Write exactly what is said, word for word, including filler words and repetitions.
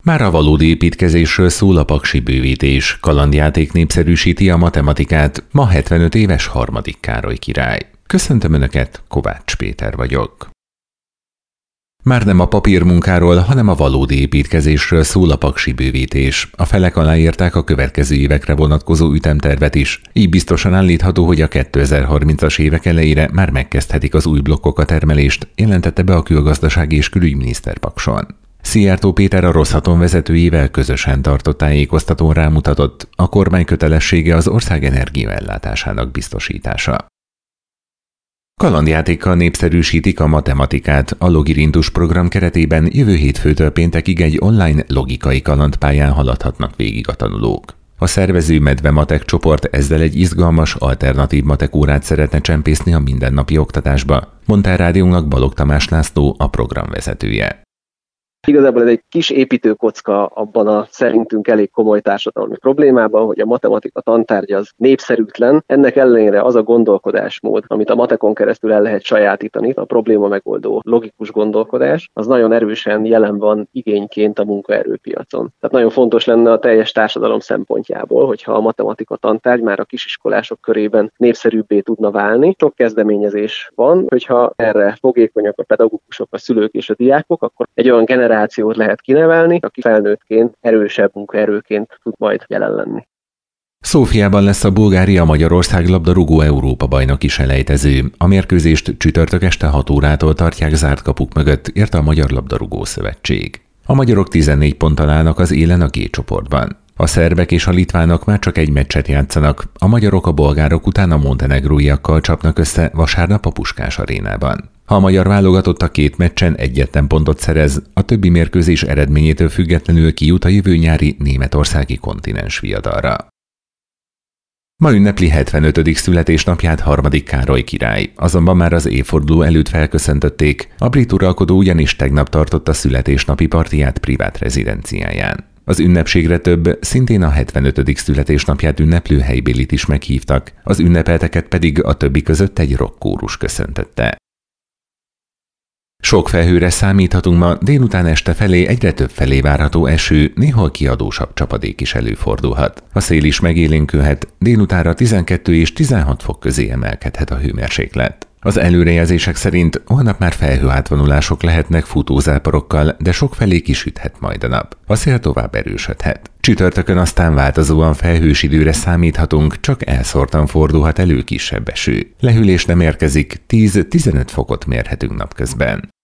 Már a valódi építkezésről szól a paksi bővítés, kalandjáték népszerűsíti a matematikát, ma hetvenöt éves harmadik Károly király. Köszöntöm Önöket, Kovács Péter vagyok. Már nem a papírmunkáról, hanem a valódi építkezésről szól a paksi bővítés. A felek aláírták a következő évekre vonatkozó ütemtervet is. Így biztosan állítható, hogy a kétezer-harmincas évek elejére már megkezdhetik az új blokkok a termelést, jelentette be a külgazdasági és külügyminiszter Pakson. Szijjártó Péter a Rosszatom vezetőjével közösen tartott tájékoztatón rámutatott, a kormány kötelessége az ország energiaellátásának biztosítása. Kalandjátékkal népszerűsítik a matematikát. A Logirintus program keretében jövő hétfőtől péntekig egy online logikai kalandpályán haladhatnak végig a tanulók. A szervező Medve Matek csoport ezzel egy izgalmas, alternatív matek órát szeretne csempészni a mindennapi oktatásba, mondta a rádiónak Balogh Tamás László, a program vezetője. Igazából ez egy kis építőkocka abban a szerintünk elég komoly társadalmi problémában, hogy a matematika tantárgy az népszerűtlen. Ennek ellenére az a gondolkodásmód, amit a matekon keresztül el lehet sajátítani, a probléma megoldó logikus gondolkodás, az nagyon erősen jelen van igényként a munkaerőpiacon. Tehát nagyon fontos lenne a teljes társadalom szempontjából, hogyha a matematika tantárgy már a kisiskolások körében népszerűbbé tudna válni. Sok kezdeményezés van, hogyha erre fogékonyak a pedagógusok, a szülők és a diákok, akkor egy olyan generáció lehet kinevelni, aki felnőttként erősebb munkaerőként tud majd jelen lenni. Szófiában lesz a Bulgária-Magyarország labdarúgó Európa-bajnoki selejtező. A mérkőzést csütörtök este hat órától tartják zárt kapuk mögött, írta a Magyar Labdarúgó Szövetség. A magyarok tizennégy ponttal állnak az élen a G csoportban. A szerbek és a litvánok már csak egy meccset játszanak, a magyarok a bolgárok után a montenegróiakkal csapnak össze vasárnap a Puskás arénában. Ha a magyar válogatott a két meccsen egyetlen pontot szerez, a többi mérkőzés eredményétől függetlenül kijut a jövő nyári németországi kontinens viadalra. Ma ünnepli hetvenötödik születésnapját harmadik Károly király, azonban már az évforduló előtt felköszöntötték, a brit uralkodó ugyanis tegnap tartotta születésnapi partiját privát rezidenciáján. Az ünnepségre több, szintén a hetvenötödik születésnapját ünneplő helybélit is meghívtak, az ünnepelteket pedig a többi között egy rockkórus köszöntötte. Sok felhőre számíthatunk ma, délután este felé egyre több felé várható eső, néhol kiadósabb csapadék is előfordulhat. A szél is megélénkülhet, délutánra tizenkettő és tizenhat fok közé emelkedhet a hőmérséklet. Az előrejelzések szerint holnap már felhőátvonulások lehetnek futózáporokkal, de sok felé kisüthet majd a nap. A szél tovább erősödhet. Csütörtökön aztán változóan felhős időre számíthatunk, csak elszórtan fordulhat elő kisebb eső. Lehűlés nem érkezik, tíz-tizenöt fokot mérhetünk napközben.